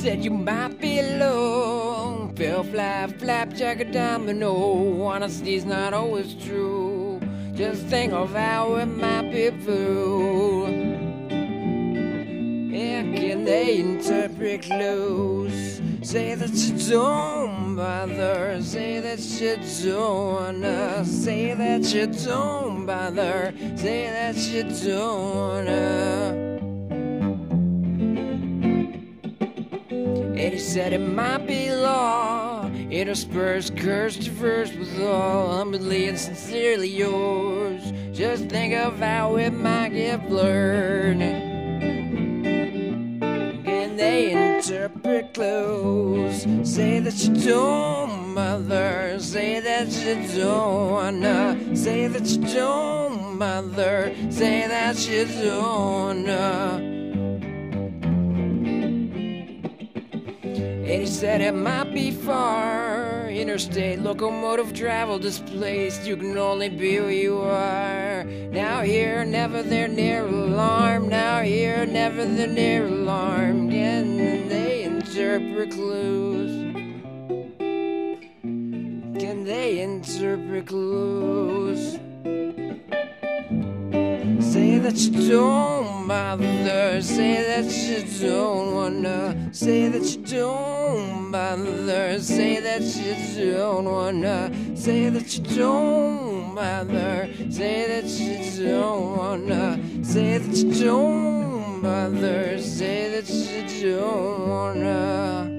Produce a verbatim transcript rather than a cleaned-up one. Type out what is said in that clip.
said you might be low. Fell flat, flapjack, a domino. Honesty's not always true. Just think of how it might be through. Yeah, can they interpret clues? Say that you don't bother. Say that you don't wanna. Say that you don't bother. Say that you don't wanna. And he said it might be law, interspersed, cursed, diverse with all, humbly and sincerely yours. Just think of how it might get blurred. And they interpret clues. Say that you don't bother. Say that you don't wanna. Say that you don't bother. Say that you don't wanna. And he said it might be far, interstate locomotive travel displaced. You can only be who you are. Now here, never there, near alarm. Now here, never there, near alarm. Can they interpret clues? Can they interpret clues? Say that you don't bother. Say that you don't wanna. Say that you don't bother. Say that you don't wanna. Say that you don't bother. Say that you don't wanna. Say that you don't bother. Say that you don't wanna.